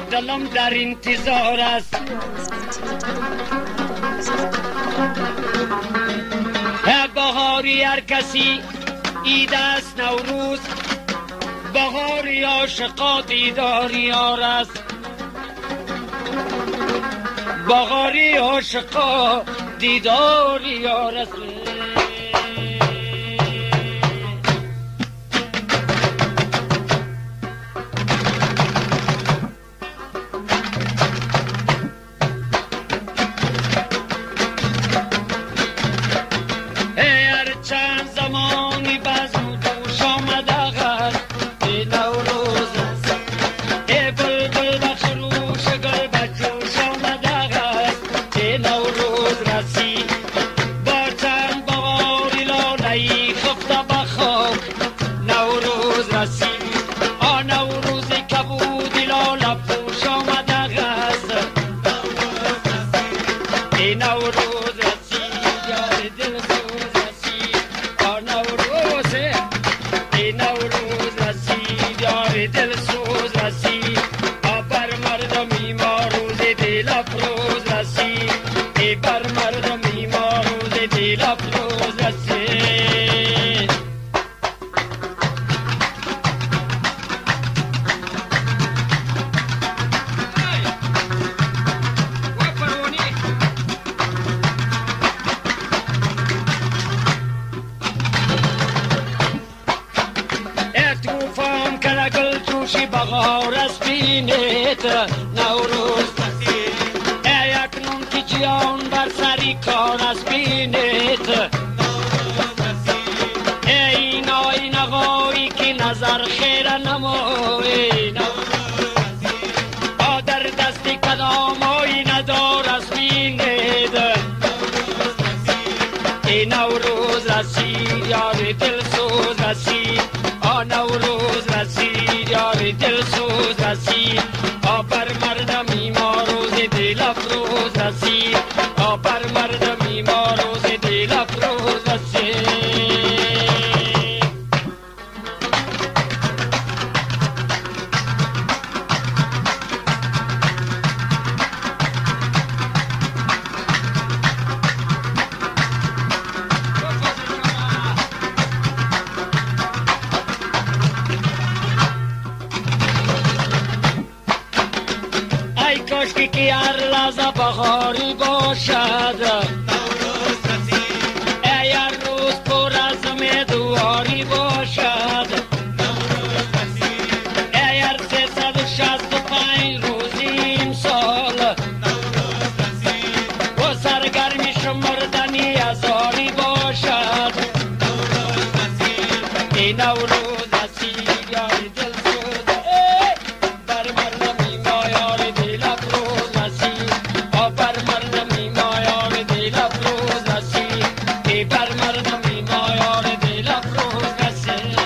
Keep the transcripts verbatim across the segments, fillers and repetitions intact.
دلم در انتظار است. بهاری هر کسی عید است نوروز، بهاری عاشقا دیدار یار است. بهاری عاشقا دیدار یار است. بهار از بینت نوروز ای اکنون که جیان بر سری کار از بینت ای این آین آقایی که نظر خیر نمایی در دستی کدام آین دار از بینت ای نوروز رسید یار دل سوز رسید آ نوروز رسید یار دل سوز رسید آ بر مردمی ما روز دل افروز رسید آ بر مردمی ما روز دل افروز رسید. کاشکی که هر لحظه بهاری باشد نوروز رسید ای هر روز پر از امیدواری باشد نوروز رسید ای هر سیصد و شصت و پنج روز این سال نوروز رسید و سرگرمی شمردنی هزاری باشد نوروز رسید ای نوروز رسید یار دل سوز بر مردمی ما یار دل افروز رسید آ بر مردمی ما یار دل افروز رسید ای بر مردمی ما یار دل افروز رسید.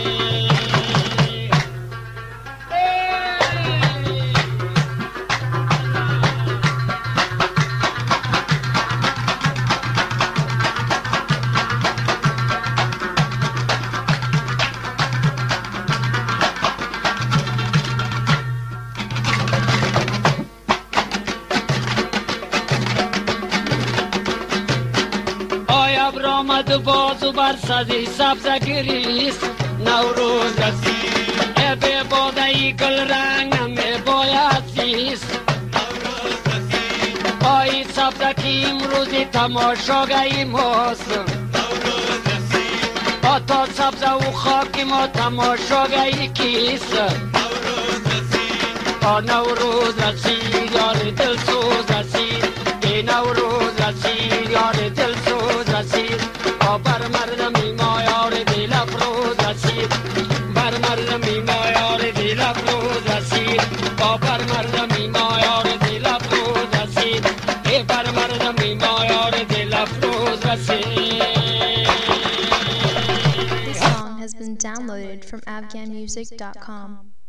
آی ابر آمد بازو بر سدی سبز گریست نوروز رسید ای به باده ای گل رنگ نمی باید زیست نوروز رسید آی سبز که امروزی تماشاگهی ماست نوروز رسید آتا سبز و خاکی ما تماشاگهی کیست نوروز رسید آ نوروز رسید یار دل سوز رسید ای نوروز رسید یار دل سوز رسید آ بر مردمی ما یار دل افروز رسید بر مردمی ما یار دل افروز رسید آ بر مردمی ما یار دل افروز رسید ای بر مردمی ما یار دل افروز رسید. This song has been downloaded from afghan music dot com.